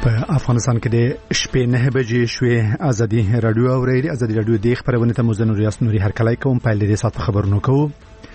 په افغانستان کې د شپې 9 بجې شوې ازادي رادیو اورېدي ازادي رادیو د خبرونه ته مزن ریاست نوري هرکلای کوم په لري سات خبرونه کوو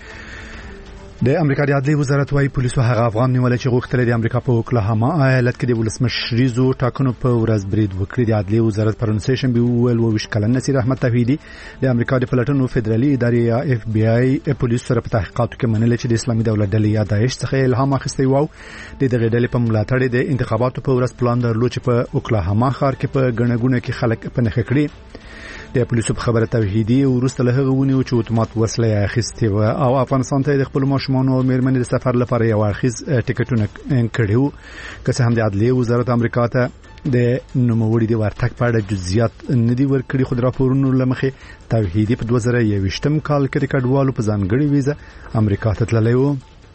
د امریکا د عدلي وزارت وايي پولیسو هغه افغان نیول چې غوښتل د امریکا په اوکلاهاما ایالت کې د ولسمشریزو ټاکنو په ورځ برید وکړي د عدلي وزارت پرونسیشن به ویل و وشکلن نصیر احمد توحیدی د امریکا د پلټنو فدرالي ادارې یا اف بي آی پولیسو سره په تحقیقاتو کې منل چې د اسلامي دولت ډلې یا داعش څخه الهام اخیستی وو د دغه ډلې په ملاتړ د انتخاباتو په ورځ پلان درلود چې په اوکلاهاما ښار کې په غنګونه کې خلک په نخښه کړي د پولیسو په خبره توحیدی ورسته له هغه ونیو چې اتومات وسله اخیستي و او افغانستان ته د خپل ماشومان او میرمنې د سفر لپاره یو اخیز ټیکټونه کړیو که څه هم د عدلي وزارت امریکا ته د نوموړي د ورتګ په اړه جزئیات ندي ورکړي خو د راپورونو لمخې توحیدی په 2021 کال کې د کډوالو په ځانګړي ویزه امریکا ته تللی و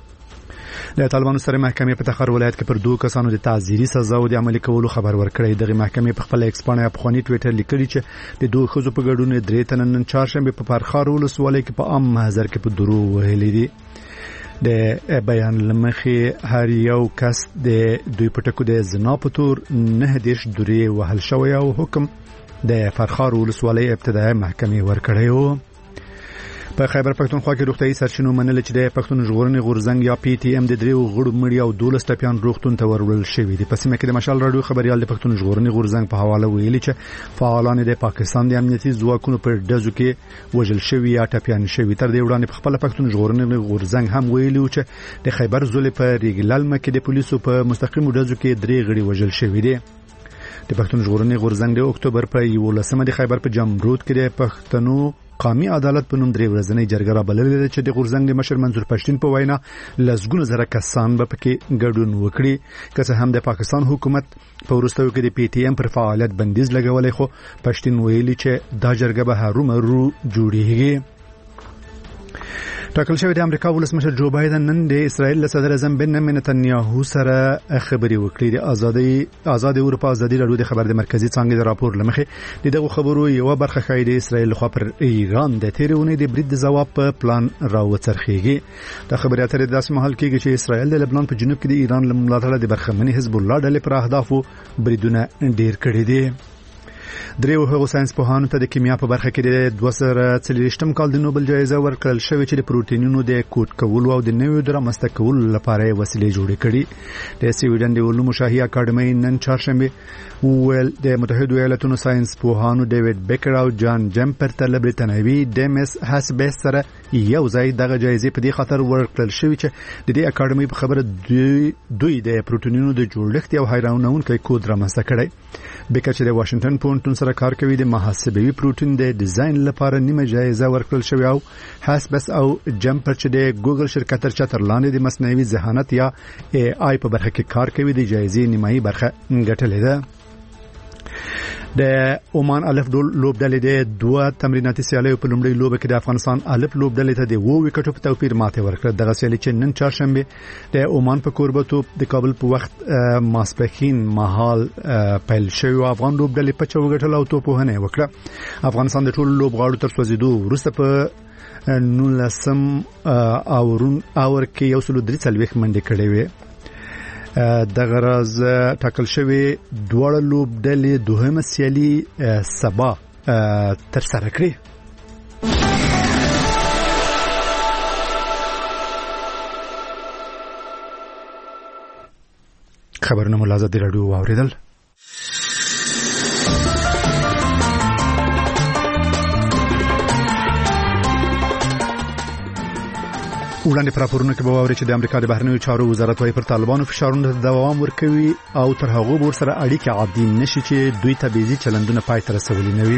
د طالبانو سره محکمې په تخار ولایت کې پر 2 کسانو د تعزیري سزا او د عملي کولو خبر ورکړی دغه محکمې په خپل ایکسپانیا په خونی ټویټر لیکلی چې د دوه خزو په ګډون 3 تن نن چهارشنبه په پرخار ولسوالۍ کې په عام محضر کې په درو وهلې دي د بیان لمخې هر یو کس د دوی پټکو د زنا په تور 9 درې وهل شوی او حکم د فرخار ولسوالۍ ابتدایي محکمې ورکړی و په خیبر پښتونخوا کې روغتيایي سرچینو منل چې د پښتون ژغورنې غورزنګ یا پی ټی ایم د 3 غړو مړي او 12 ټپيان روغتون ته ورول شوی دي په سیمه کې د مشال رادیو خبريال د پښتون ژغورنې غورزنګ په حواله ویلي چې فعالان د پاکستان د امنیتي ځواکونو پر دزو کې وژل شوی یا ټپيان شوی تر دې وړاندې په خپل پښتون ژغورنې غورزنګ هم ویلي چې د خیبر زولې په ریګلال مکه د پولیسو په مستقیم دزو کې 3 غړي وژل شوی دي د پښتون ژغورنې غورزنګ د اکتوبر په 11 د خیبر په جمرود کې د پښتنو قومي عدالت په نوم 3 ورځنۍ جرګه را بللې ده چې د غورزنګ د مشر منظور پښتين په وینا لسګونه زره کسان به پکې ګډون وکړي که څه هم د پاکستان حکومت په ورستیو کې د پی ټی ایم پر فعالیت بندیز لګولې خو پښتين ویلي چې دا جرګه به هرومرو جوړیږي ټاکل شوی د امریکا ولسمشر جو بایدن نن د اسرائیل له صدر اعظم بنیامین نتنیاهو سره خبري وکړي د آزاد اروپا ازادي رادیو د خبر د مرکزی څنګه د راپور لمخې دغه خبرو یو برخه خای د اسرائیل خو پر ایران د تیرونې د برید جواب په پلان راوڅرخيږي د خبري اترې د داسې محل کې چې اسرائیل د لبنان په جنوب کې د ایران ملاتړ د برخمنې حزب الله ډلې پر اهدافو بریدونه ډیر کړي دي دریو هغو ساينس پوهانو ته د کیمیا په برخه کې د 2023م کال د نوبل جایزه ورکړل شوې چې د پروتینونو د کوډ کولو او د نویو درمسته کولو لپاره وسیلې جوړې کړي د سویډن د علومو شاهي اکاډمي نن چهارشنبه ویل د متحده ایالاتونو ساينس پوهانو ډیوډ بیکر او جان جمپر ته برتانوي ډیمس هاسبس سره یو ځای دغه جایزه په دې خاطر ورکړل شوې چې د دې اکاډمي په خبره دوی د پروتینونو د جوړښت او حیرانونکي کوډ رامنځته کړي بیکر چې د واشنگټن پونټون سره کار کوي د محاسبوي پروتین د ډیزاین لپاره نیمه جایزه ورکړل شوې او هاسبس او جمپر چې د ګوګل شرکت تر چتر لاندې د مصنوعي ذهانت یا ای آی په برخه کې کار کوي د جایزې نیمایي برخه ګټلې ده د عمان الف لوبډلې د 2 تمریناتي سیالیو په لومړۍ لوبه کې د افغانستان الف لوبډلې ته د 2 وکټو په توپیر ماته ورکړه دغه سیالي چې نن چهارشنبه د عمان په کوربتو د کابل په وخت ماسپخین مهال پیل شوی افغان لوبډلې په چوغټل او توپونه وکړه افغانستان د ټولو لوبغاړو تر سوزیدو وروسته په 19 اور کې یو سلو 3 منډه کړې وې د غرض ټاکل شوی دوړ لوبډلې دوهمه سیالي سبا تر سره کړې خبرونه ملازم دی رادیو واوریدل وړاندې پر راپورونه کې به واوري چې د امریکا د بهرنیو چارو وزارت وايي پر طالبانو فشارونه دوام ورکوي او تر هغه ور سره اړیکې عادي نشي چې دوی تبعیضي چلندونه پای ته رسولي نه وي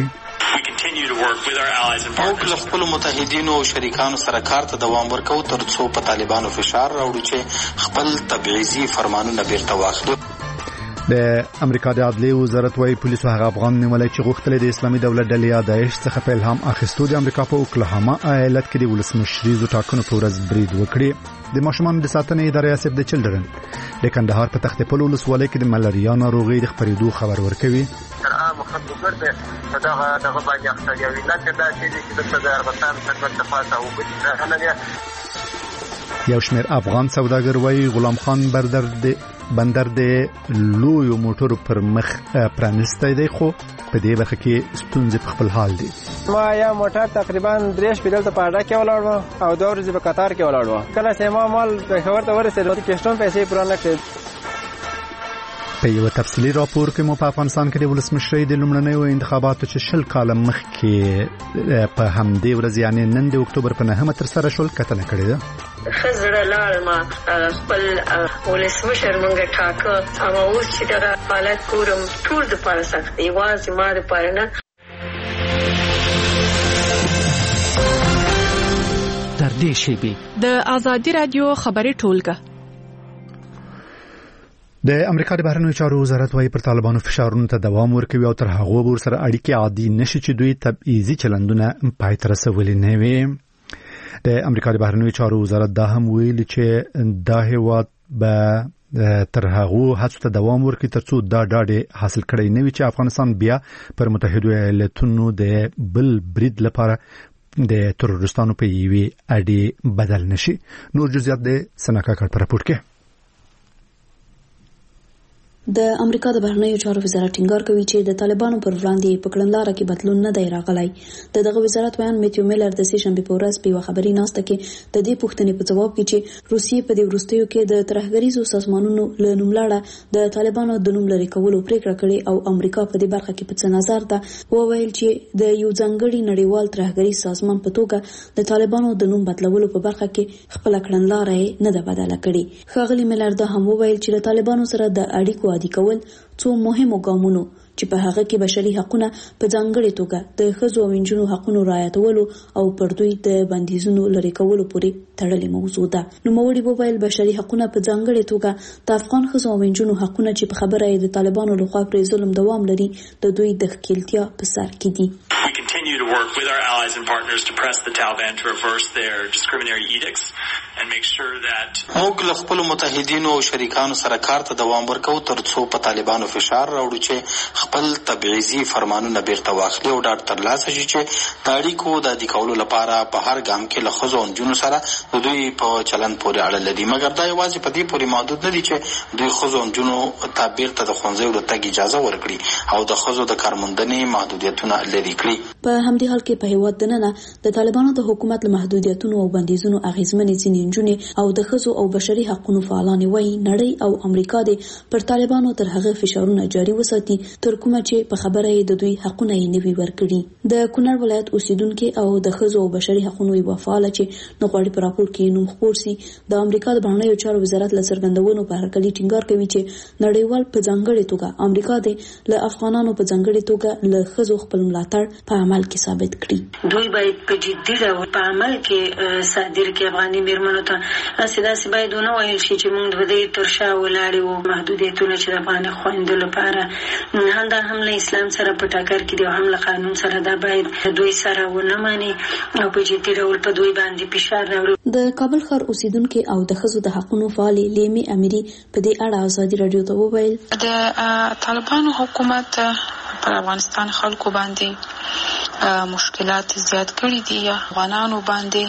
او کله خپل متحدینو او شریکانو سره کار ته دوام ورکوي تر څو په طالبانو فشار راوړي چې خپل تبعیضي فرمانونه بیرته واخلي د امریکا د عدلي وزارت وايي پولیسو هغه افغان نیولای چې غوښتل د اسلامي دولت ډلې یا داعش څخه په الهام اخیستو د امریکا په اوکلاهاما ایالت کې د ولسمشریزو ټاکنو په ورځ برید وکړي د ماشومان د ساتنې ادارې اسف د چلډرن د کندهار په تخت پل ولسوالۍ کې د ملاریا ناروغي د خپرېدو خبر ورکوي مخدوګر ده دغه باندې اخته یو نه کدا چې د صدر وطن څخه تفاصیل وکړي یو شمېر افغان سوداګر وایي غلام خان بندر د لویو موټرو پر مخ پرانستی دی خو په دې برخه کې ستونزې په خپل حال دي. ما یا موټر تقریبا 3 شپې دلته په اډه کې ولاړ و او 2 ورځې په قطار کې ولاړ و. کله چې ما مال پېښور ته ورسېد کېشتون پیسې پوره نه کړې. په یو تفصیلي راپور کې مو په افغانستان کې د ولسمشرۍ د لومړنیو انتخاباتو چې 20 کاله مخکې په همدې ورځ یعنی نن د اکتوبر په 9 ترسره شول کتنه کړې ده. خزر لارما خپل ولسمشر مونږه ټاکه او اوس چې دا حالت ګورم ټول د پاره سخت دی واز ما د پاره نه. تر دې شی د آزادی رادیو خبري ټولګه. د امریکا د بهرنیو چارو وزارت وايي پر طالبانو فشارونو ته دوام ورکوي او تر هغه ور سره اړیکې عادي نشي چې دوی تبعیضي چلندونه پای ته رسولي نه وي. د امریکا د بهرنیو چارو وزارت دا هم ویلي چې دا هیواد به تر هغه هڅو ته دوام ورکړي ترڅو دا ډاډ حاصل کړي نه وي چې افغانستان بیا پر متحده ایالاتونو د بل برید لپاره د تروریستانو په یوي اډي بدل نشي. نور جزئیات د سناکا کار پر راپور کې. د امریکا د بهرنیو چارو وزارت ټینګار کوي چې د طالبانو پر وړاندې په کړنلاره کې بدلون نه دی راغلی. دغه وزارت بیان میتیو میلر د سې شنبه په ورځ په خبري ناسته کې د دې پوښتنې په جواب کې چې روسیې په دې وروستیو کې د ترهګریزو سازمانونو له نوملړه د طالبانو د نوم لري کولو پریکړه کړې او امریکا په دې برخه کې په څه نظر ده وویل چې د یو ځانګړي نړیوال ترهګریز سازمان په توګه د طالبانو د نوم بدلولو په برخه کې خپل کړنلاره نه ده بدله کړې. ښاغلي میلر دا هم وویل چې د طالبانو سره د اړیکو عادي کول څو مهمو ګامونو چې په هغه کې بشري حقوقونه په ځانګړي توګه د ښځو او نجونو حقوقو رعایتولو او پر دوی د بندیزونو لري کولو پورې تړلې موضوع ده. نوموړي وویل بشري حقوقونه په ځانګړي توګه د افغان ښځو او نجونو حقوقونه چې په خبره یې د طالبانو لخوا پر ظلم دوام لري د دوی د ښکېلتیا په سر کې دي. We continue to work with our allies and partners to press the Taliban to reverse their discriminatory edicts and make sure that موږ له خپل متحدینو او شریکانو سره کار ته دوام ورکوو ترڅو په طالبانو فشار راوړو چې خپل تبعیضي فرمانونه بیرته واخلي او ډاډ ترلاسه شي چې د اړیکو د عادي کولو لپاره په هر ګام کې له ښځو او نجونو سره د دوی په چلند پورې اړه لري. مګر دا یوازې په دې پورې محدود نه دي چې دوی ښځو او نجونو ته بیرته د ښوونځیو د تګ اجازه ورکړي او د ښځو د کارموندنې محدودیتونه لرې کړي. په همدې حال کې په هیواد دننه د طالبانو د حکومت له محدودیتونو او بندیزونو اغیزمنې ځینې نجونې او د ښځو او بشري حقوقو فعالان وایي نړۍ او امریکا د پر طالبانو تر هغه فشارونه جاري وساتي تر کومه چې په خبره یې د دوی حقونه یې نوي ورکړي. د کونړ ولایت اوسیدونکو او د ښځو او بشري حقوقو یو فعال چې نغواړي په راپور کې نوم خپور سي د امریکا د بهرنیو چارو وزارت له څرګندونو په هرکلي ټینګار کوي چې نړیوال په ځانګړي توګه امریکا د له افغانانو په ځانګړي توګه له ښځو خپل ملاتړ په عمل کې ثابت کړي. دوی باید په جدي ډول په عمل کې صادر کې افغاني میرمنو ته اساسي باید ونه ویل شي چې موږ د دې تر شا ولاړ او محدودیتونه چې د افغان خويندو لپاره همدا هم له اسلام سره په ټاکر کې دی هم له قانون سره دا باید دوی سره ونه مانی او په جدي ډول په دوی باندې فشار راوړي. د کابل ښار اوسیدونکو او د ښځو د حقوقو فعال لیمي اميري په دې اړه ازادي رادیو ته وویل د طالبانو حکومت پر افغانستان خلکو باندې مشکلات زیات کړي دي. افغانانو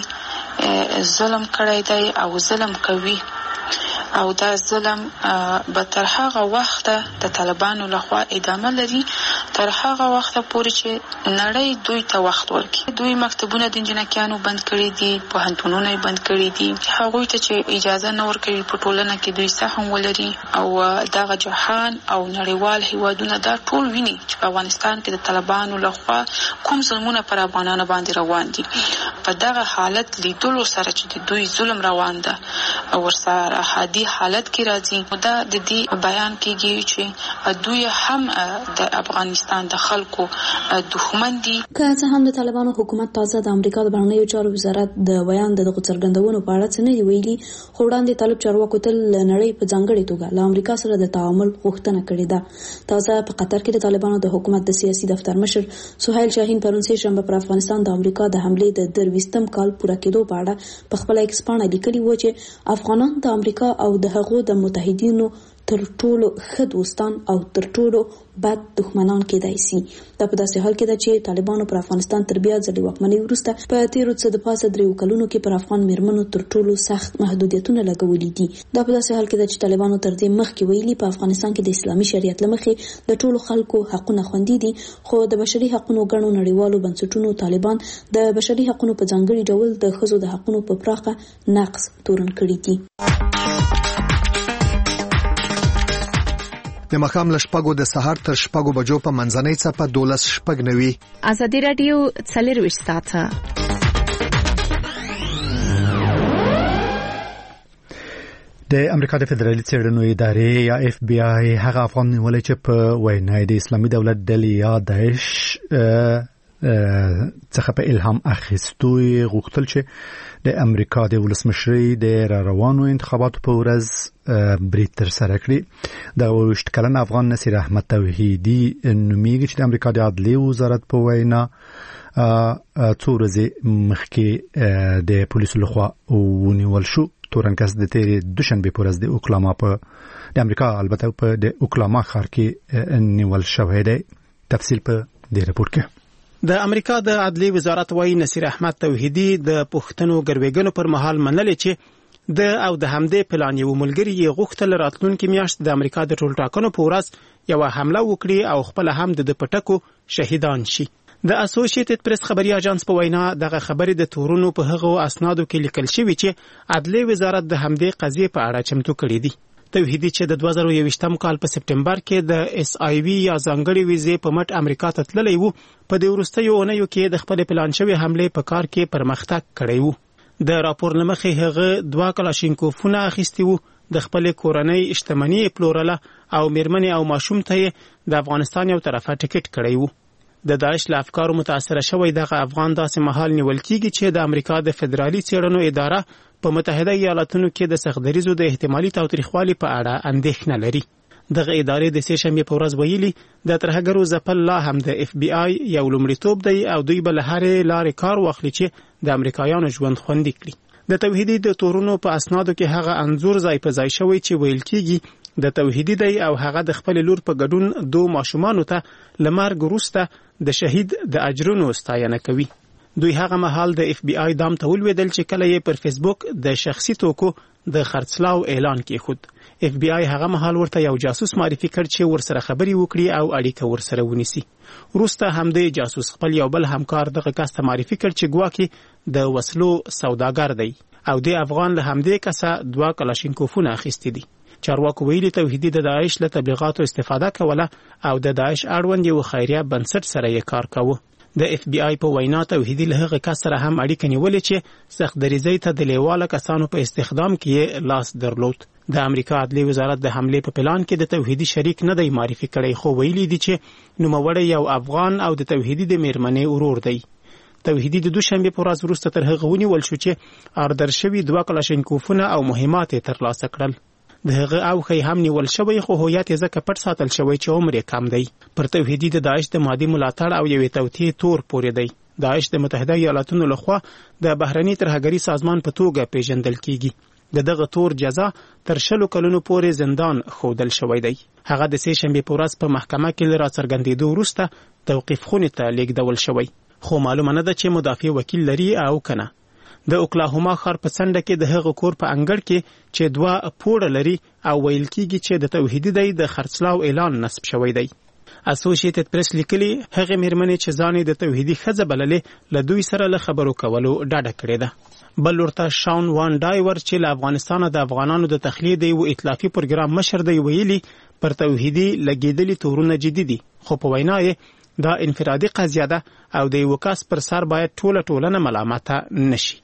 باندې ظلم کړی دی او ظلم کوي او دا ظلم به تر هغه وخت د طالبانو لخوا ادامه لري تر هغه وخت پورې چې نړۍ دوی ته وخت ورکړي. دوی مکتبونه د انجنیرانو بند کړي دي پوهنتونونه بند کړي دي هغه ته چې اجازه نه ورکړي په ټولنه کې دوی سهم ولري او دغه جهان او نړیوال هیوادونه دا ټول ویني چې په افغانستان کې د طالبانو لخوا کوم ظلمونه پر افغانانو باندې روان دي. په دغه حالت لیدلو سره چې دوی ظلم روان ده او ورسره حادي حالت کې راځي دا د دې بیان کېږي چې دوی هم د افغانستان د خلکو دښمن دي. که څه هم د طالبانو حکومت تازه د امریکا د بهرنیو چارو وزارت د بیان د څرګندونو په اړه څه نه دی ویلي خو وړاندې طالب چارواکو تل نړۍ په ځانګړي توګه له امریکا سره د تعامل غوښتنه کړې ده. تازه په قطر کې د طالبانو د حکومت د سیاسي دفتر مشر سهیل شاهین پرون سه شنبه پر افغانستان د امریکا د حمله د 23م کال پوره کېدو په اړه په خپل ایکس پاڼه لیکلي و چې افغانان د امریکا او د هغو د متحدینو تر ټولو ښه دوستان او تر ټولو بد دښمنان کېدای شي. دا په داسې حال کې ده چې طالبانو پر افغانستان تر بیا ځلې واکمنۍ وروسته په تیرو څه د پاسه 3 کلونو کې پر افغان میرمنو تر ټولو سخت محدودیتونه لګولي دي. دا په داسې حال کې ده چې طالبانو تر دې مخکې ویلي په افغانستان کې د اسلامي شریعت لمخې د ټولو خلکو حقونه خوندي دي، خو د بشري حقوقو غړو نړیوالو بنسټونو طالبان د بشري حقوقو په ځانګړي ډول د ښځو د حقوقو په پراخه نقض تورن کړی دي. د مخام لشپګو د سحر تر شپګو بجو په منځنۍ څپه 12:09 ازادي رادیو 24 ساعته. د امریکا د فدرالي څېړنو ادارې یا اف بی آی هغه افغان نیولې چې په وینا د اسلامي دولت ډلې یا داعش څخه په الهام اخیستو غوښتل چې د امریکا د ولسمشرۍ د روانو انتخاباتو په ورځ برید ترسره کړي. د 28 کلن افغان نصیر احمد توحیدي نومیږي چې د امریکا د عدلیې وزارت په وینا څو ورځې مخکې د پولیسو لخوا ونیول شو. تورنکس د تیرې دوشنبه په ورځ د اوکلاما په د امریکا البته په د اوکلاما ښار کې نیول شوی دی. تفصیل په دې رپورت کې. د امریکا د عدلیې وزارت وايي نصیر احمد توحیدي د پښتنو ګروېګنو پر مهال منل چې د او د همدې پلان یو ملګری یې غوښتل راتلونکي میاشت د امریکا د ټول ټاکنو په ورځ یو حمله وکړي او خپل هم د پټکو شهیدان شي. د اسوسییټډ پریس خبري اژانس په وینا دغه خبرې د تورونو په هغو اسنادو کې لیکل شوی چې عدلیې وزارت د همدې قضیې په اړه چمتو کړی دی. توحیدي چې د 2021 کال په سپټمبر کې د اس آی وی یا ځانګړي ویزې په مټ امریکا ته تللی وو، په دې وروستیو اونیو کې د خپل پلان شوی حمله په کار کې پرمختګ کړی وو. د راپور لمخې هغه 2 کلاشینکوفونه اخیستي وو، د خپل کورنۍ شتمنۍ پلورله او میرمنې او ماشوم ته د افغانستان یو طرفه ټیکټ کړی وو. د داعش له افکارو متاثر شوی دغه افغان داسې مهال نیول کیږي چې د امریکا د فدرالي څېړنو اداره په متحده ایالاتونو کې د سختدریزو د احتمالي تاوتریخوالي په اړه اندېښنه لري. دغه ادارې د سې شنبې په ورځ ویلي د ترهګرو ځپل لا هم د اف بی آی یو لومړیتوب دی او دوی به له هرې لارې کار واخلي چې د امریکایانو ژوند خوندي کړي. د توحیدي د تورونو په اسنادو کې هغه انځور ځای په ځای شوی چې ویل کیږي د توحیدي دی او هغه د خپل لور په ګډون 2 ماشومانو ته لمرګ وروسته د شهید د اجرونو ستاینه کوي. دوی هغه مهال د اف بی آی دام ته ولویدل چې کله یې پر فیسبوک د شخصي توکو د خرڅلاو اعلان کیښود. اف بی آی هغه مهال ورته یو جاسوس معرفي کړ چې ورسره خبري وکړي او اړیکه ورسره ونیسي. وروسته هم د جاسوس خپل یو بل همکار دغه کس ته معرفي کړ چې ګواکې د وسلو سوداګر دی او د افغان له همدې کسه 2 کلاشینکوفونه اخیستي دي. چارواکو ویلي توحیدي د داعش له تبلیغاتو استفاده کوله او د داعش اړوند یو خیریه بنسټ سره یې کار کاوه. د اف بی آی په وینا توحیدي له هغه کس سره هم اړیکه نیولې چې سختدریزۍ ته د لیواله کسانو په استخدام کې لاس درلود. د امریکا عدلیې وزارت د حمله په پلان کې د توحیدي شریک نه دی معرفي کړی، خو ویلي دي چې نوموړی یو افغان او د توحیدي د میرمنې ورور دی. توحیدي د دوشنبه په ورځ وروسته تر هغه ونیول شو چې اردر شوی 2 کلاشینکوفونه او مهمات ترلاسه کړل. د هغه او خې هم نیول شوی خو هویت یې ځکه پټ ساتل شوی چې عمر یې کم دی. پر توحیدي د داعش د مادي ملاتړ او یوې توطئې تور پورې دی. داعش د متحده ایالاتونو لخوا د بهرني ترهګري سازمان په توګه پیژندل کیږي. دغه تور جزا تر 20 کلونو پورې زندان خودل شوی دی. هغه د سې شنبې په ورځ په محکمه کې لرا څرګندېدو وروسته توقیف خونې ته لیږدول شوی، خو معلومه نه ده چې مدافع وکیل لري او کنه. د اوکلاهوما ښار په څنډه کې د هغه کور په انګړ کې چې 2 پوړه لري او ویل کیږي چې د توحیدي دی د خرڅلاو اعلان نصب شوی دی. اسوسییټډ پریس لیکلي هغه میرمنې چې ځانې د توحیدي ښځه بللې له دوی سره له خبرو کولو ډډه کړې ده. بل ورته شاون وان ډایور چې له افغانستان د افغانانو د تخلیه دی او ائتلافي پروګرام مشر دی ویلي پر توحیدي لګیدلي تورونه جدي دي، خو په وینا یې دا انفرادي قضیه ده او د یو کس پر سر باید ټولنه ملامته نشي.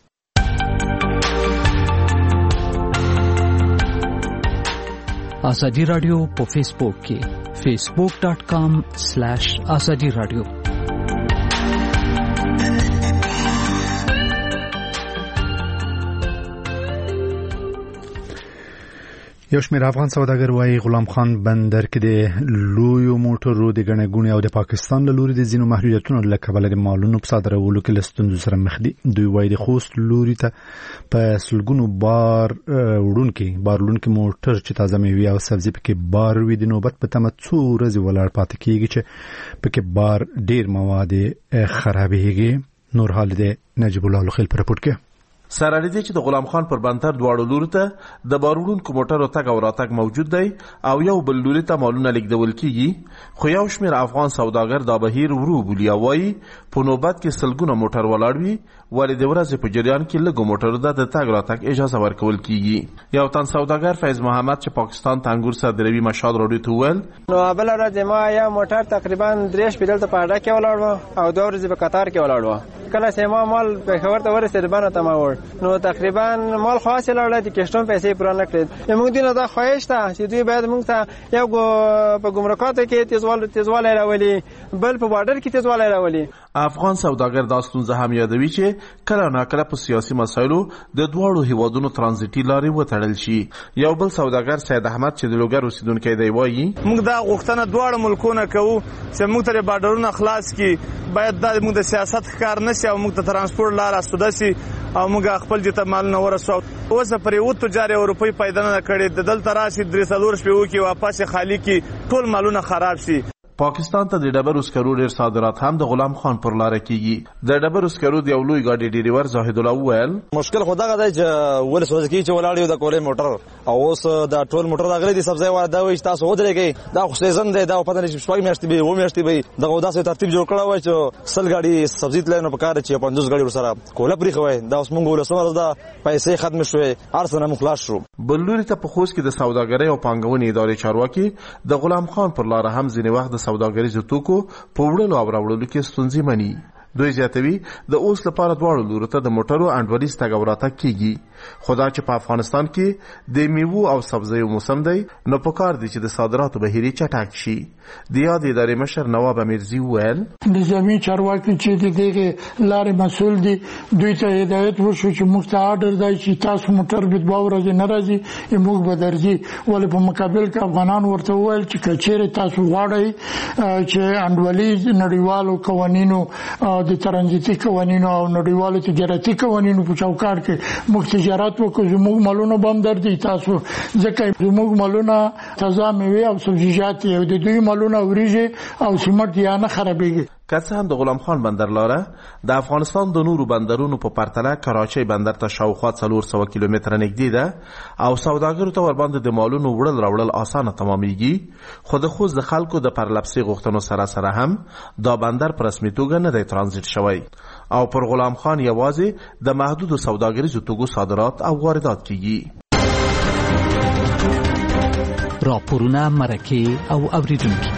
ازادي رادیو په فیسبوک کې facebook.com/azadi radio. یو شمېر افغان سوداګر وايي غلام خان بندر کې د لویو موټرو د ګڼې ګوڼې او د پاکستان له لوري د ځینو محدودیتونو له کبله د مالونو په صادرولو کې له ستونزو سره مخ دي. دوی وايي د خوست لوري ته په سلګونو بار وړونکي موټر چې تازه میوې او سبزي پکې بار وي د نوبت په تمه څو ورځې ولاړ پاتې کېږي چې پکې بار ډېر مواد خرابېږي. نور حال د نجیب الله لخیل پر رپورټ کې سره لري چې د غلام خان پر بندر دواړو لوري ته د بارونکو موټرو تګ او راتګ موجود دی او یو بل لوري ته مالونه لیږدول کیږي. خو یو شمېر افغان سوداګر دا بهیر ورو بولي او وايي په نوبت کې سلګونه موټر ولاړ وي ولې د ورځې په جریان کې لږو موټرو ته د تګ راتګ اجازه ورکول کیږي. یو تن سوداګر فیض محمد چې پاکستان ته انګور صادروي مشهد راډیو ته وویل نو بل ورځ ما یا موټر تقریبا 3 شپې دلته په اډه کې ولاړ او 2 ورځې په قطار کې ولاړ. کله چې ما مال په خبر ته ورسېد باندې تمام ور نو تقریبا مال خاص لاړ د کښتون پیسې پوره نه کړې. موږ دینه دا خواهش ته چې دوی باید موږ ته یو په ګمرکاتو کې تیزوالی راولي بل په بارډر کې تیزوالی راولي. افغان سوداګر دا ستونزه هم یادوي چې کله ناکله په سیاسي مسایلو د دواړو هیوادونو ترانزیتي لارې وتړل شي. یو بل سوداګر سید احمد چې د لوګر اوسیدونکی دی وايي موږ دا غوښتنه دواړو ملکونو کوو چې موږ ته بارډرونه خلاص کړي. باید دا موږ د سیاست ښکار نشي او موږ ته ترانسپورت لار اسوده سي او موږ خپل جته مال نه ورسو. اوس پرې و تجاري روپۍ پیدا نه کړي د دلته راشي 3 شپې وکي واپس خالی کی ټول مالونه خراب شي. پاکستان ته د ډبرو سکرو ډیر صادرات هم د غلام خان پر لار کیږي. د ډبرو سکرو د یو لوی ګاډي ډریور زاهد الله وویل مشکل خو دا دی چې ول سوځ کی چې ولاړ یو د کولې موټر او اوس دا ټول موټر راغلي دي سبزی وا دا وي تاسو ودرېږي دا خو سیزن دی دا په پدې شپږ میاشتې به و میاشتې به دا داسې ترتیب جوړ کړو چې سل ګاډي سبزی تلنه په کار چې 50 ګاډي ورسره کوله پرې خوي دا اوس مونږ ولسمه دا پیسې ختم شوې ارسنه مخلاص شو. بلوري ته په خوست کې د سوداګرۍ او پانګونې ادارې چارواکي د غلام خان پر لار هم ځینې وخت د سوداګرۍ توکو په وړلو او راوړلو کې ستونزې مني. دوی زیاتوي د اوس لپاره دواړو لورو ته د موټرو انډولیز تګ او راتګ کیږي. خدا چې په افغانستان کې د میوو او سبزیو موسم دی نو پکار دی چې د صادراتو بهیري چټک شي. د یاد ادارې مشر نواب امیرزي وویل د زمین چارواکي چې دغه لارې مسول دي دوی ته هدایت وشو چې موږ ته آرډر دی چې تاسو موټر به 2 ورځې نه راځي موږ به درځي. ولې په مقابل کې افغانان ورته وویل چې کچېره تاسو غواړئ چې انډولیز نړیوالو قوانینو د ترانزیتي قوانینو او نړیوالو تجارتي قوانینو په چوکاټ کې موږ تجارت وکړو زموږ مالونه بم درځي تاسو ځکه زموږ مالونه تازه میوې او سبزیجات او د دوی مالونه وریجې او سیمنټ یا نه خرابېږي. که څه هم د غلام خان بندر لاره د افغانستان د نورو بندرونو په پرتله کراچۍ بندر ته شاوخوا 400 کیلومتره نږدې ده او سوداګرو ته ورباندې د مالونو وړل راوړل اسانه تمامېږي. خو د خوست د خلکو د پرلپسې غوښتنو سره هم دا بندر په رسمي توګه نه دی ترانزیت شوی او پر غلام خان یوازې د محدودو سوداګریزو توکو صادرات او واردات کیږي. راپورونه مرکه او اوریدونکو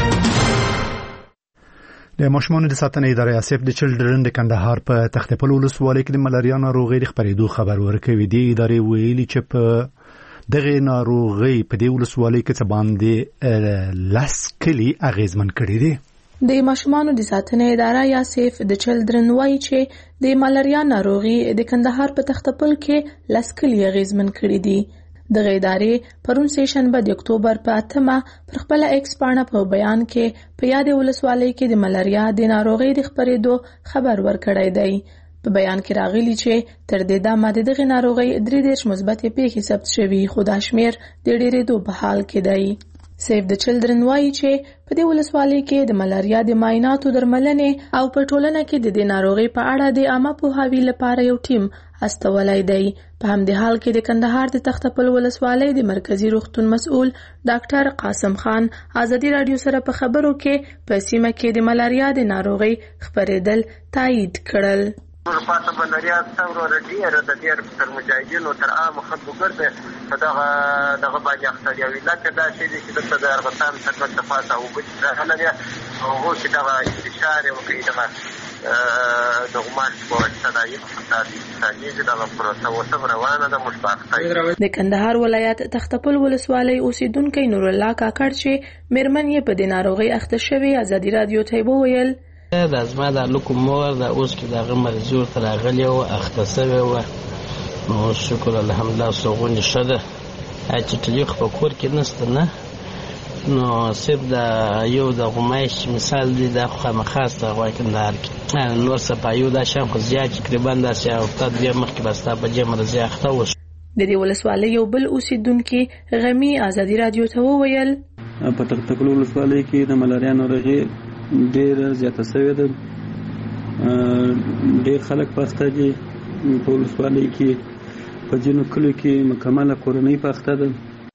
د ماشومانو د ساتنې ادارې اسف د چلډرن د کندهار په تختپل ولسوالۍ کې د ملاریا ناروغۍ د خپرېدو خبر ورکوي. د ادارې ویلي چې په دغه ناروغۍ په دې ولسوالۍ کې څه باندې لاس کلی اغیزمن کړی دی. د ماشومانو د ساتنې اداره یا سیف د چلډرن وایي چې د ملاریا ناروغي د کندهار په تختپل کې لاس کلی اغیزمن کړی دی. دغه ادارې پرون سیشنبه د اکتوبر په 8مه پر خپل ایکس پاڼه په بیان کې په یاد ولسوالۍ کې د ملاریا د ناروغۍ د خپرېدو خبر ورکړی دی. په بیان کې راغلی چې تر دې دمه دغه ناروغۍ 3 مثبت پیښې ثبت شوي خو دا شمیر د ډېرېدو په حال کې دی. سیف د چلډرن وایي چې په دې ولسوالۍ کې د ملاریا د معایناتو درملنې او په ټولنه کې د دې ناروغۍ په اړه د عامه پوهاوي لپاره یو ټیم استولای دی. په همدې حال کې د کندهار د تختپل ولسوالۍ د مرکزی روغتون مسؤل ډاکټر قاسم خان ازادي رادیو سره په خبرو کې په سیمه کې د ملاریا د ناروغۍ خپرېدل تایید کړل. پاتې ملاریا څومره ډیره د ډیر تر مجاهدینو تر عام خلکو ګرځي دغه باندې اخته یو لکه دا چې د ارغستان خدمت د فاصله او بچره او هو چې دغه استشاره وکړي د غماش په صدايي ستاسو دغه پروسه وسم روانه ده مشباخته. د کندهار ولایت تختپل ولسوالۍ اوسیدونکو نور الله کاکړ چې میرمن یې په د ناروغي اخته شوی ازادي رادیو ته وویل د ازما د لکو مور د اوس کې دغه مرزي ورته راغلی او اخته شوی و نو شکر الحمدلله سوغونې ښه ده چې ټلیخ په کور کې نشته نه نو صرف د یو د غمایش مثال دی د خامخاس د غوای کندهار کې نور صفایو دا شام خو زیات تقریبا دا چې او بیا مخکې بستا په جمع زیاخته وش د دې ولسوالۍ یو بل اوسیدونکي غمی ازادي رادیو ته وویل په تکلو ولسوالۍ کې د ملاریا ناروغي ډېر زیاته شوې ده ډېر خلک پخته دي په ولسوالۍ کې په ځینو کلیو کې مکمله کورنۍ پخته ده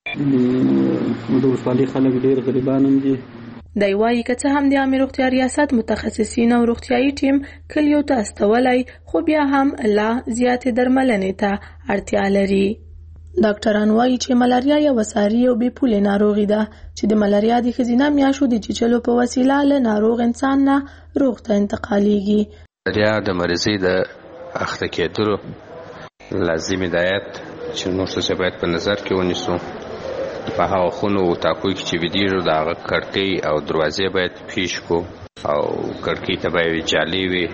د ولسوالۍ خلک ډېر غریبان هم دي دی وايي که څه هم د عامه روغتیا ریاست متخصصین او روغتیايي ټیم کلیو ته استولای خو بیا هم لا زیاتې درملنې ته اړتیا لري ډاکټران وايي چې ملاریا یو وساري او بې پولې ناروغي ده چې د ملاریا د ښځینه میاشو د چیچلو په وسیله له ناروغ انسان نه روغ ته انتقالیږي. ملاریا د مریضۍ د اخته کېدلو لازم هدایت چې موږ څه باید په نظر کې ونیسو په هغه خونو او تاکو کې چې ویډیو د هغه کړکۍ او دروازې باید پیش کو او کړکۍ ته باید جالي وي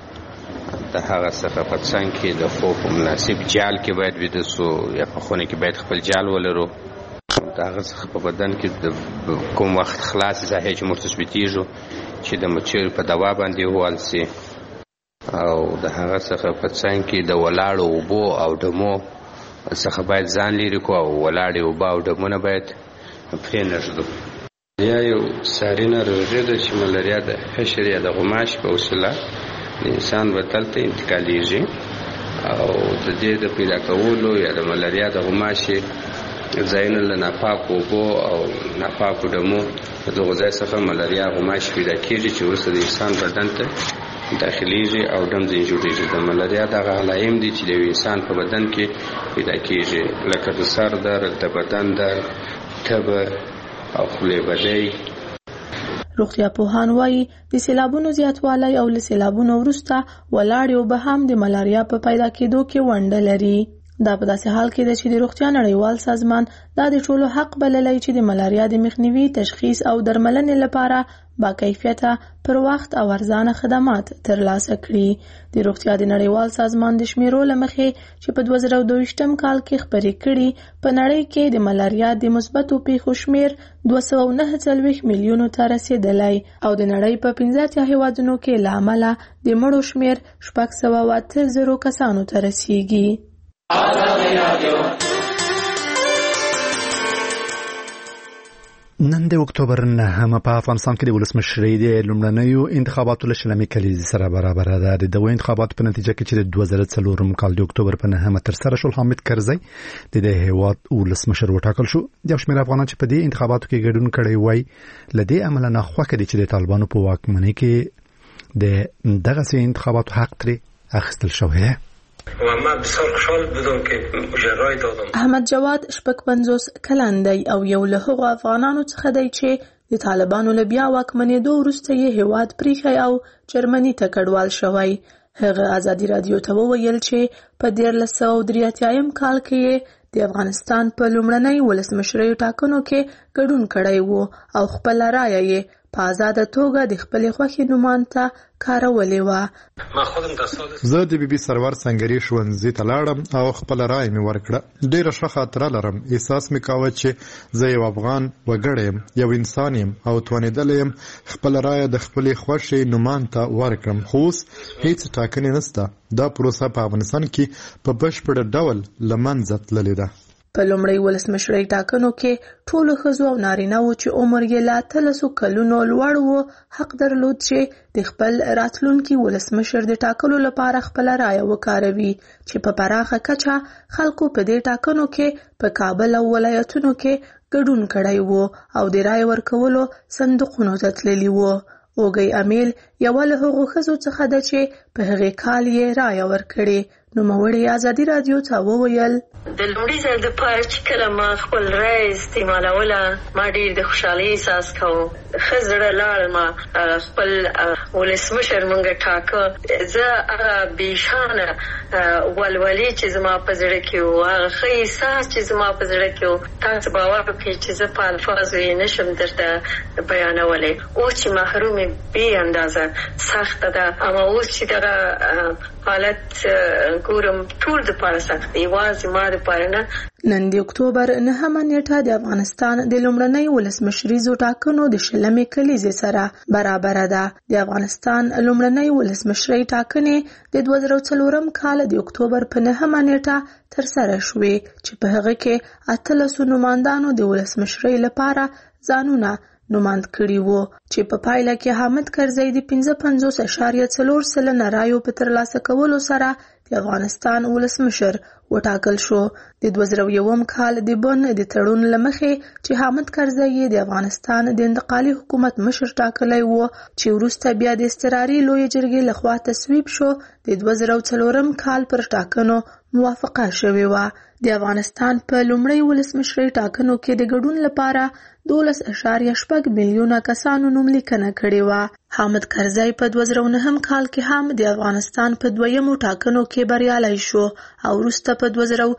د هغه څخه په څنګ کې د خوب مناسب جال کې باید ویده سو یا په خونه کې باید خپل جال ولرو د هغه څخه په بدن کې د کوم وخت خلاص ځای چې موږ تثبیتیږو چې د مچیو په دوا باندې ووال سي او د هغه څخه په څنګ کې د ولاړو اوبو او ډمو څخه باید ځان لري کو او ولاړې اوبه او ډمونه باید پرې نږدو. یا یو ساري ناروغي ده چې ملاریا د حشر یا د غماش په وسیله د انسان بدن ته انتقالیږي او د دې د پیدا کولو یا د ملاریا د غماشي ځایونه له ناپاکو اوبو او ناپاکو ډمو د دغو ځای څخه ملاریا غماش پیدا کېږي چې وروسته د انسان بدن ته داخليږي او دم ځین جوړیږي. د ملاریا دغه علائم دي چې د انسان په بدن کې پیدا کېږي لکه د سر درد د بدن درد تبه او خولې بدی. روغتیا پوهان وايي د سیلابونو زیاتوالی او له سیلابونو وروسته ولاړې اوبه هم د ملاریا په پیدا کېدو کې ونډه لري. دا په داسې حال کې ده چې د روغتیا نړیوال سازمان دا د ټولو حق بللی چې د ملاریا د مخنیوي تشخیص او درملنې لپاره با کیفیته پر وخت او ارزانه خدمات ترلاسه کړي. د روغتیا د نړیوال سازمان د شمیرو له مخې چې په 2022 کال کې خپرې کړي په نړۍ کې د ملاریا د مثبتو پیښو شمیر 249 میلیونو ته رسیدلی او د نړۍ په 15 هیوادونو کې له امله د مړو شمیر 680 کسانو ته رسیږي. نن د اکتوبر 9 په افغانستان کې د ولسمشرۍ د لومړنیو انتخاباتو له شلمې کلیزې سره برابر ده. د دوه انتخاباتو په نتیجه کې چې د 2004 کال د اکتوبر په 9 تر سره شول حامد کرزی د هیواد ولسمشر وټاکل شو. د شمېر افغانان چې په دې انتخاباتو کې ګډون کړی وای لدې عمل نه خوښ دي چې د طالبانو په واکمنۍ کې د دغه انتخاباتو حق ترې اخیستل شوی. محمد بسیار خوشحال بودم که مجرای دادم. احمد جواد 55 کلن دی او یو له هغو افغانانو څخه دی چې د طالبانو له بیا واکمنېدو وروسته یې هیواد پریښی او جرمني ته کډوال شوی. هغه ازادي رادیو ته وویل چې په 1983 کال کې د افغانستان په لومړنۍ ولسمشرۍ ټاکنو کې ګډون کړی وو او خپل رایه یې په آزاده توګه د خپل خوښې نومان ته کارولې و. زه د بي بي سرور سنگري ښوونځي ته لاړم او خپل رای مې ورکړه. ډېره ښه خاطره لرم. احساس مې کاوه چې زه یو افغان وګړی یم، یو انسان یم او توانېدلی یم خپل رای د خپلې خوښې نومان ته ورکړم. خو اوس هیڅ ټاکنې نشته. دا پروسه په افغانستان کې په بشپړ ډول له منځه تللې ده. په لومړۍ ولسمشرۍ ټاکنو کې ټولو ښځو او نارینه‌وو چې عمر یې له 13 کلونو لوړ و حق درلود چې د خپل راتلونکي ولسمشر د ټاکلو لپاره خپل رایه وکاروي چې په پراخه کچه خلکو په دې ټاکنو کې په کابل او ولایتونو کې ګډون کړی و او د رایه ورکولو صندوقونو ته تللي و. اوږی امیل یوه له هغو ښځو څخه ده چې په هغې کال یې رایه ورکړې. نوموړې ازادي رادیو ته وویل د لومړي ځل دپاره چې کله ما خپل رایه استعمالوله ما ډېر د خوشحالۍ احساس کوم. ښه زړه لاړم خپل ولسمشر مونږ ټاکه. زه هغه بېشانه ولولې چې زما په زړه کې و، هغه ښه احساس چې زما په زړه کې و، تاسو باور وکړئ چې زه په الفاظو یې نشم درته بیانولی. اوس چې محروم بې اندازه سخته ده، اما اوس چې دغه حالت ګورم ټول د پاره سخت دی واځي ما د پاره نه. نن د اکتوبر 9 نیټه د افغانستان د لومړنۍ ولسمشریزو ټاکنو د 20 کلیزې سره برابر ده. د افغانستان لومړنۍ ولسمشرۍ ټاکنې د 2004 کال د اکتوبر په 9 نیټه تر سره شوې چې په هغه کې 18 نوماندانو د ولسمشرۍ لپاره ځانونه نوماند کړي وو چې په پایله کې حامد کرزی د 55.4% رایو په ترلاسه کولو سره د افغانستان ولسمشر وټاکل شو. د 2001 کال د بن د تړون لمخې چې حامد کرزی د افغانستان د انتقالي حکومت مشر ټاکلی وو چې وروسته بیا د اضطراري لوی جرګې لخوا تصویب شو، د 2004 کال پر ټاکنو موافقه شوې وه. د افغانستان په لومړۍ ولسمشرۍ ټاکنو کې د ګډون لپاره 12.8 میلیونه کسانو نوم لیکنه کړې وه. حامد کرزی په 2009 کال کې هم د افغانستان په دویمو ټاکنو کې بریالی شو او وروسته په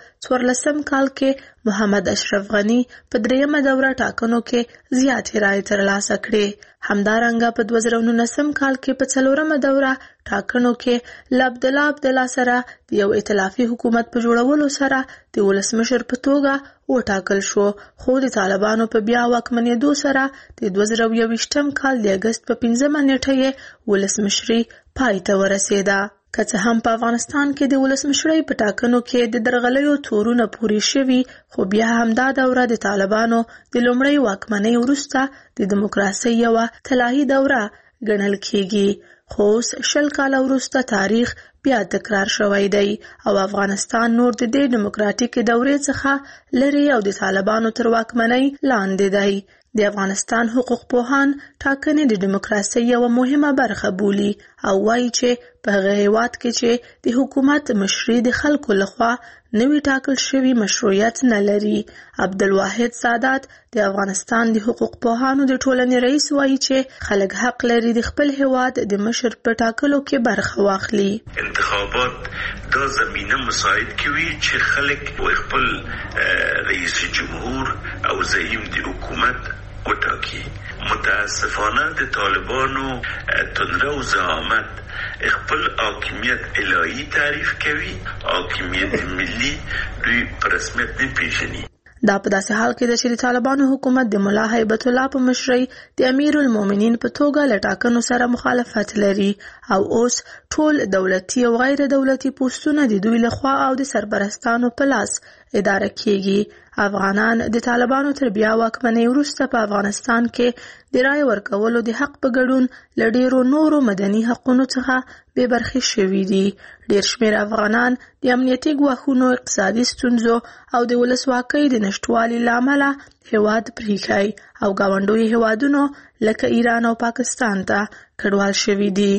2014 کال کې محمد اشرف غنی په دریمه دوره ټاکنو کې زیاتې رایې ترلاسه کړې. همدارنګه په 2019 کال کې په 4مه دوره ټاکنو کې له عبدالله سره د یو ائتلافي حکومت په جوړولو سره د ولسمشر په توګه وټاکل شو، خو د طالبانو په بیا واکمنېدو سره د 2021 کال د اګست په 15 نیټه یې ولسمشري پای ته ورسېده. که څه هم په افغانستان کې د ولسمشرۍ په ټاکنو کې د درغلیو تورونه پورې شوي، خو بیا هم دا دوره د طالبانو د لومړۍ واکمنۍ وروسته د دیموکراسۍ یوه طلایي دوره ګڼل کېږي. خو اوس 20 کاله وروسته تاریخ بیا تکرار شوی دی او افغانستان نور د دې دیموکراتیکې دورې څخه لري او د طالبانو تر واکمنۍ لاندې دی. د افغانستان حقوق پوهان ټاکنې د دیموکراسۍ یوه مهمه برخه بولي او وایي چې په هغه هیواد کې چې د حکومت مشري د خلکو لخوا نوي ټاکل شوي مشروعیت نه لري. عبدالواحد سادات د افغانستان د حقوق پوهانو د ټولنې رئیس وایي چې خلک حق لري د خپل هیواد د مشر په ټاکلو کې برخه واخلي. انتخابات دا زمینه مساعد کوي چې خلک خپل رئیس جمهور او زعیم د حکومت وټاکي. متاسفانه د طالبانو تندره و زعامت خپل حاکمیت الهی تعریف کوي، حاکمیت ملی دوی په رسمیت نه پیژني. دا په داسې حال کې ده چې د طالبانو حکومت د ملا هیبت الله په مشرۍ د امیر المؤمنین په توګه له ټاکنو سره مخالفت لري او اوس ټول دولتي او غیر دولتي پوسټونه د دوی لخوا او د سرپرستانو په لاس اداره کیږي. افغانان د طالبانو تر بیا واکمنۍ وروسته په افغانستان کې د رایې ورکولو د حق په ګډون له ډېرو نورو مدني حقونو څخه بې برخې شوي دي. ډېر شمېر افغانان د امنیتي ګواښونو، اقتصادي ستونزو او د ولسواکۍ د نشتوالي له امله هیواد پرېښی او ګاونډیو هیوادونو لکه ایران او پاکستان ته کډوال شوي دي.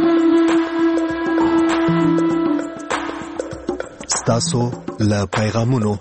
ستاسو له پیغامونو.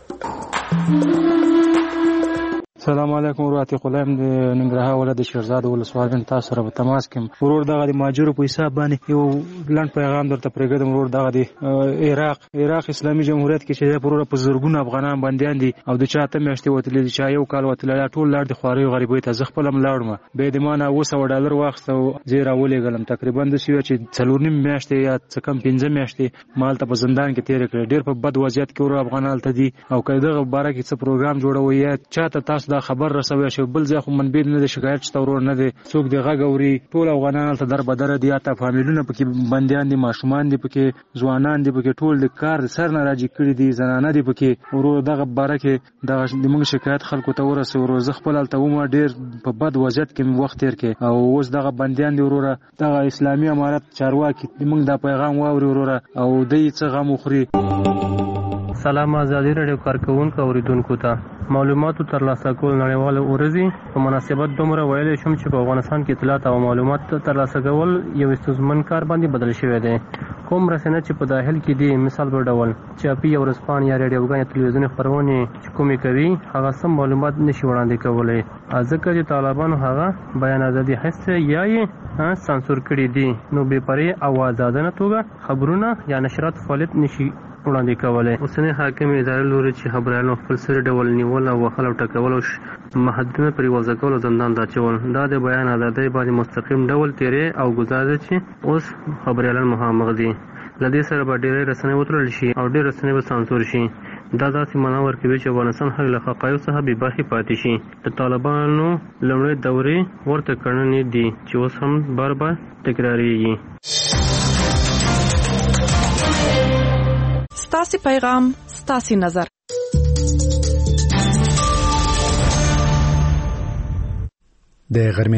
السلام علیکم ورحمت الله. د ننګرهار ولایت شیرزاد ولسوالۍ تاسو سره په تماس کې ورور دغه د مهاجرو په حساب باندې یو لنډ پیغام درته پرېږدم. ورور دغه د عراق اسلامي جمهوریت کې چې ورور په زرګونو افغانان بندیان دي او د چا ته میاشتې وتلي دي، چا یو کال وتلي، ټول لاړ د خوارۍ غریبۍ ته. زه خپل هم لاړم، به د مانه $200 واخیست او زه راولېږلم. تقریبا داسې وه چې 4.5 میاشتې یا څه کم 5 میاشتې ما هلته په زندان کې تېرې کړې. ډېر په بد وضعیت کې ورور افغانان هلته دي او که دغه باره کې څه پروګرام جوړوي یا چاته تاسو دا خبر رسوي شو، بل ځای خو منبع نه دی، شکایت شته ورور نه دی، څوک د غږ اوري. ټول افغانان هلته در بدره دي، حتی فامیلونه پکې بندیان دي، ماشومان دي پکې، ځوانان دي پکې، ټول د کار د سر نه راجع کړي دي، زنانه دي پکې. ورور دغه باره کې دغه زموږ شکایت خلکو ته ورسوي. ورور زه خپل هلته وم، ډېر په بد وضعیت کې مې وخت تېر کړی او اوس دغه بندیان دي. وروره دغه اسلامي امارت چارواکي موږ دا پیغام واوري وروره او دوی څه غم وخوري. سلام ازادي راډیو کارکونکو اوریدونکو ته معلوماتو ترلاسه کول نړیواله ورځ په مناسبت دومره ویلی شم چې په افغانستان کې اطلاعات او معلومات ترلاسه کول یو ستونزمن کار باندې بدل شوی دی. کوم رسنۍ چې په داخل کې دي، مثال په ډول چاپي او ورځپاڼې یا راډیوګانې یا تلویزیوني خپرونې چې کومې کوي، هغه سم معلومات نشي وړاندې کولی، ځکه چې طالبانو هغه بیان ازادي هسته یا یې سانسور کړي دي. نو بې پرې او آزادانه توګه خبرونه یا نشرات فعالیت نشي وړاندې کولی. اوسنۍ حاکمې ادارې لوري چې خبریالان خپل سري ډول نیول او وهل او ټکول او محدودونه پرې وضع کول او زندان ته اچول، دا د بیان ازادۍ باندې مستقیم ډول تیری او ګزار دی چې اوس خبریالان مخامخ دي. لدې سره به ډېرې رسنۍ وتړل شي او ډېر رسنۍ به سانسور شي. دا داسې معنا ورکوي چې افغانستان هغې له حقایقو څخه بې برخې پاتې شي. د طالبانو لومړۍ دورې ورته کړنې دي چې اوس هم بار بار تکراریږي. ستاسې پیغام ستاسې نظر. د غرمې